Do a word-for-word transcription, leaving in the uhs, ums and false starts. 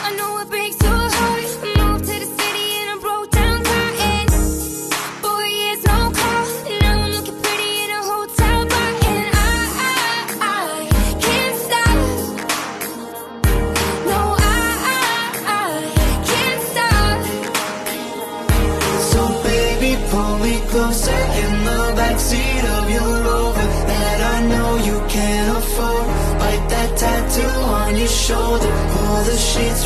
I know it breaks your heart. Moved to the city and I broke down crying. Four years, no call. Now I'm looking pretty in a hotel bar. And I, I, I can't stop. No, I, I, I can't stop. So baby, pull me closer in the backseat of your Rover that I know you can't afford. Bite that tattoo on your shoulder, pull the sheets